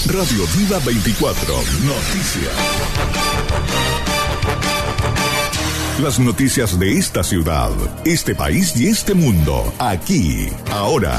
Radio Viva 24. Noticias. Las noticias de esta ciudad, este país y este mundo, aquí, ahora.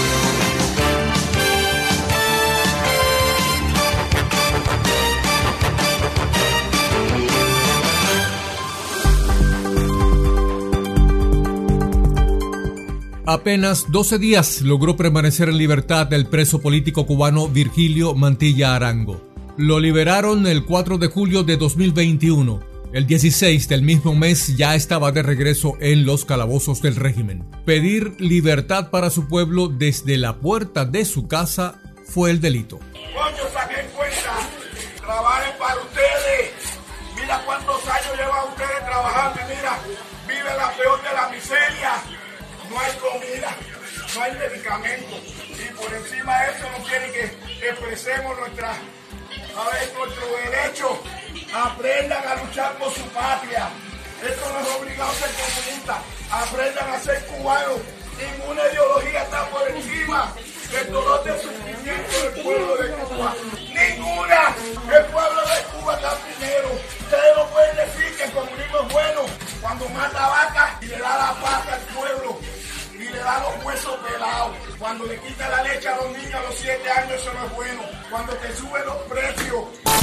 Apenas 12 días logró permanecer en libertad el preso político cubano Virgilio Mantilla Arango. Lo liberaron el 4 de julio de 2021. El 16 del mismo mes ya estaba de regreso en los calabozos del régimen. Pedir libertad para su pueblo desde la puerta de su casa fue el delito. Coño, saquen cuenta, trabajen para ustedes. Mira cuántos años llevan ustedes trabajando y mira, vive la peor de la miseria. No hay comida, no hay medicamentos y por encima de eso no quieren que expresemos nuestro derecho. Aprendan a luchar por su patria. Esto no es obligado a ser comunista. Aprendan a ser cubanos. Ninguna ideología está por encima del dolor de sufrimiento del pueblo de Cuba. Ninguna. El pueblo de Cuba está primero. Ustedes no pueden decir que el comunismo es bueno cuando mata vacas y le da la pata al pueblo. Y le da los huesos pelados. Cuando le quita la leche a los niños a los 7 años, eso no es bueno. Cuando te suben los precios.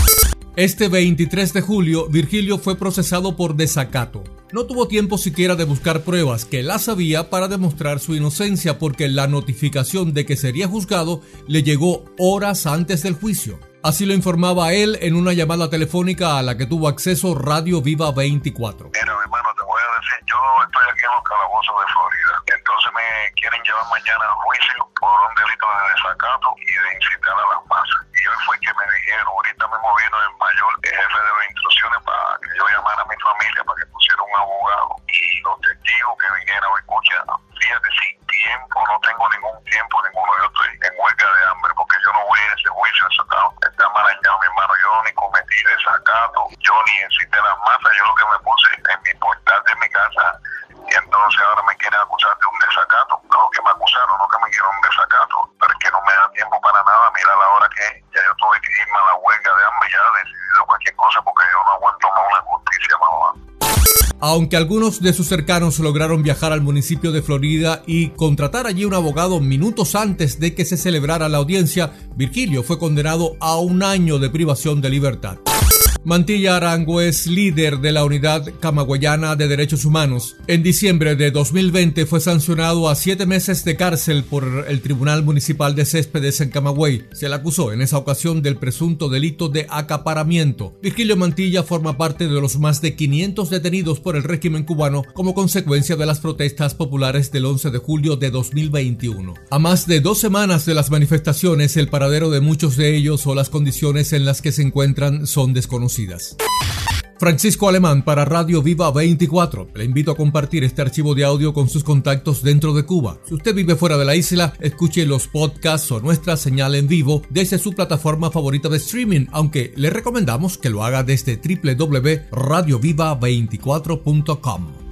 Este 23 de julio, Virgilio fue procesado por desacato. No tuvo tiempo siquiera de buscar pruebas, que las había, para demostrar su inocencia, porque la notificación de que sería juzgado le llegó horas antes del juicio. Así lo informaba él en una llamada telefónica a la que tuvo acceso Radio Viva 24. Mira, mi hermano, te voy a decir, yo estoy aquí en los calabozos de Florida. Entonces me quieren llevar mañana a juicio por un delito de desacato y de incitar a las masas. Y hoy fue que me dijeron, ahorita mismo vino el mayor, el jefe de las instrucciones, para que yo llamara a mi familia para que pusiera un abogado. Y los testigos que vinieran, escucha, fíjate, sin tiempo, no tengo ningún tiempo ninguno. Yo estoy en huelga de hambre porque yo no voy a ese juicio, eso está marañado, mi hermano. Yo ni cometí desacato, yo ni incité las masas, yo lo que me puse en mi portal de mi casa. Y entonces ahora me quieren acusar de un desacato. No, que me acusaron, no que me quieren un desacato. Pero es que no me da tiempo para nada. Mira la hora que ya yo tuve que irme a la huelga de hambre. Ya he decidido cualquier cosa porque yo no aguanto más una justicia, mamá. Aunque algunos de sus cercanos lograron viajar al municipio de Florida y contratar allí un abogado minutos antes de que se celebrara la audiencia, Virgilio fue condenado a 1 año de privación de libertad. Mantilla Arango es líder de la Unidad Camagüeyana de Derechos Humanos. En diciembre de 2020 fue sancionado a 7 meses de cárcel por el Tribunal Municipal de Céspedes en Camagüey. Se le acusó en esa ocasión del presunto delito de acaparamiento. Virgilio Mantilla forma parte de los más de 500 detenidos por el régimen cubano como consecuencia de las protestas populares del 11 de julio de 2021. A más de 2 semanas de las manifestaciones, el paradero de muchos de ellos o las condiciones en las que se encuentran son desconocidas. Francisco Alemán para Radio Viva 24. Le invito a compartir este archivo de audio con sus contactos dentro de Cuba. Si usted vive fuera de la isla, escuche los podcasts o nuestra señal en vivo desde su plataforma favorita de streaming, aunque le recomendamos que lo haga desde www.radioviva24.com.